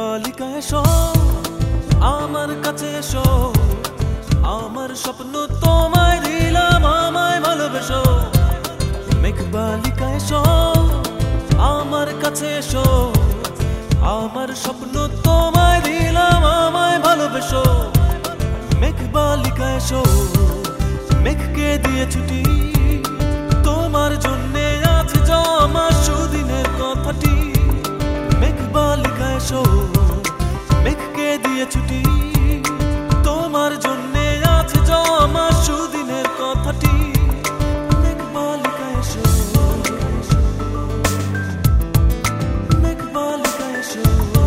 বালিকা এসো আমার কাছে এসো, আমার স্বপ্ন তোমায় দিলাম, আমায় ভালোবেসো। মেঘ বালিকা এসো আমার কাছে এসো, আমার স্বপ্ন তোমায় দিলাম, আমায় ভালোবেসো। মেঘ বালিকা এসো, মেঘকে দিয়ে ছুটি, তোমার জন্যে আছে জমা সুদিনের কথাটি। মেঘ বালিকা এসো, মেঘকে দিয়ে ছুটি, তোমার জন্যে আছে জমা সুদিনের কথাটি। মেঘ বালিকা এসো, মেঘ বালিকা এসো।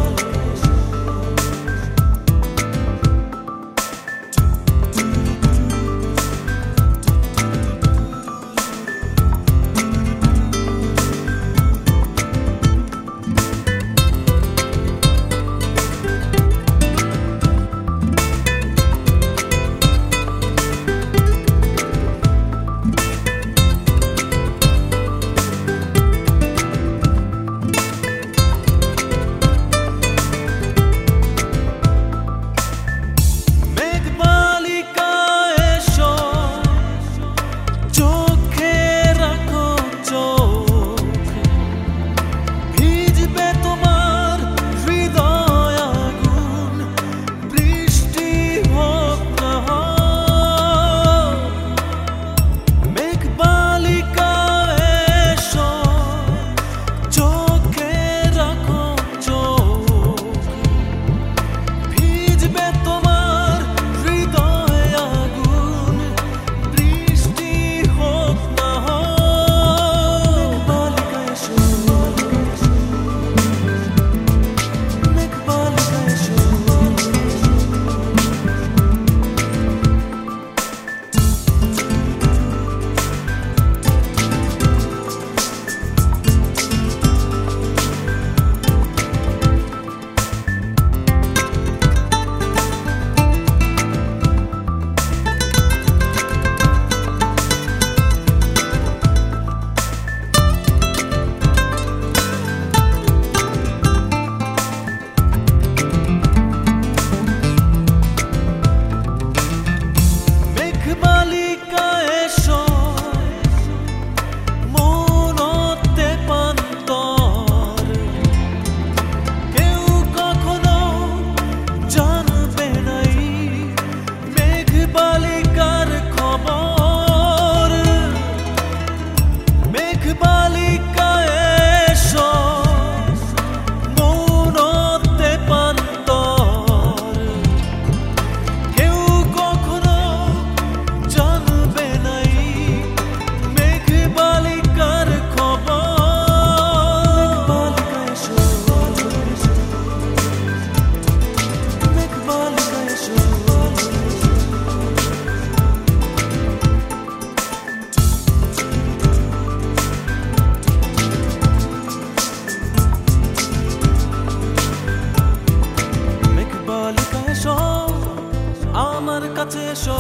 আমার কাছে এসো,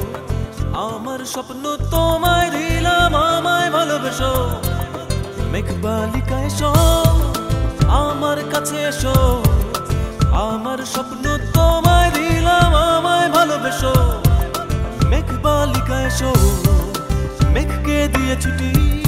আমার স্বপ্ন তোমায় দিলাম, আমায় ভালোবেসো। মেঘ বালিকা এসো আমার কাছে এসো, আমার স্বপ্ন তোমায় দিলাম, আমায় ভালোবেসো। মেঘ বালিকা এসো, মেঘকে দিয়ে ছুটি,